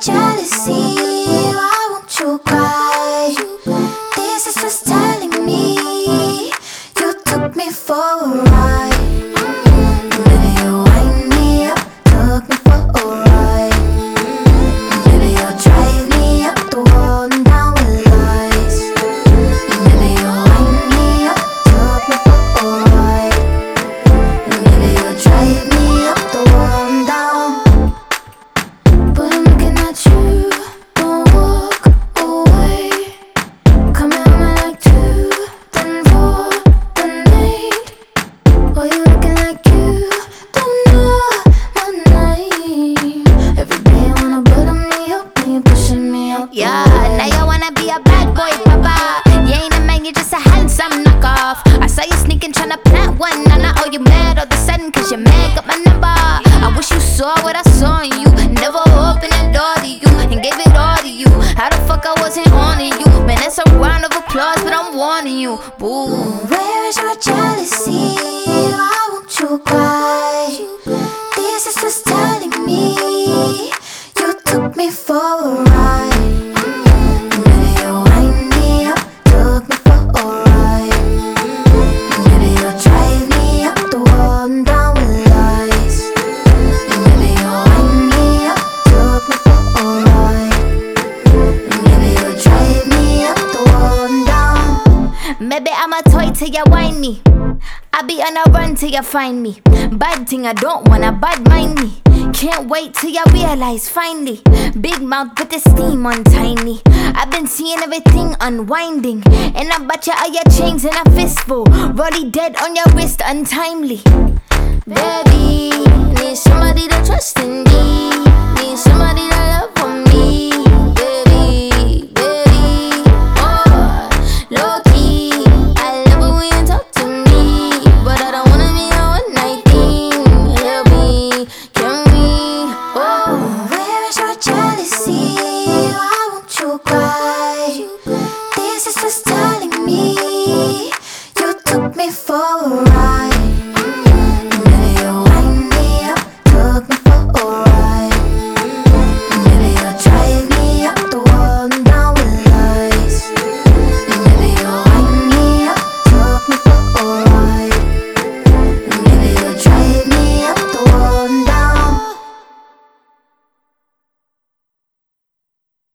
jealousy? Why won't you cry? This is just telling me you took me for a ride. Maybe you wind me up, took me for a ride. Maybe you'll drive me up the wall and down with lies. Maybe you'll wind me up, took me for a ride. Maybe you'll drive me up the wall and down. But I'm looking at you, don't walk away. Come at me like 2, then 4, then 8. Why you looking like you don't know my name? Every day you wanna butter me up and you pushing me up. Yeah, now you wanna be a bad boy, papa. You ain't a man, you just a handsome knockoff. I saw you sneaking, tryna plant one. And I owe you mad all of a sudden, cause your man got my number. I wish you saw what I saw in you. Never opened the door to you and gave it all to you. How the fuck I wasn't on to you? Man, that's a round of applause, but I'm warning you. Boo. Where is your jealousy? Why won't you cry? This is just telling me you took me for a ride. Maybe you wind me up, took me for a ride. Maybe you'll drive me up the wall and down with lies. Maybe you'll wind me up, took me for a ride. Maybe you'll drive me up the wall and down. Maybe I'm a toy till you whine me. I be on a run till you find me. Bad thing, I don't wanna bad mind me. Can't wait till you realize finally. Big mouth with the steam on tiny. I've been seeing everything unwinding. And I bought you all your chains in a fistful. Rolly dead on your wrist untimely. Baby, need somebody to trust in me. Need somebody to love for me. Baby, baby, oh, low key. I love it when you talk to me. But I don't wanna be a one night thing. Help me, can we, oh. Where is your jealousy? Why won't you cry?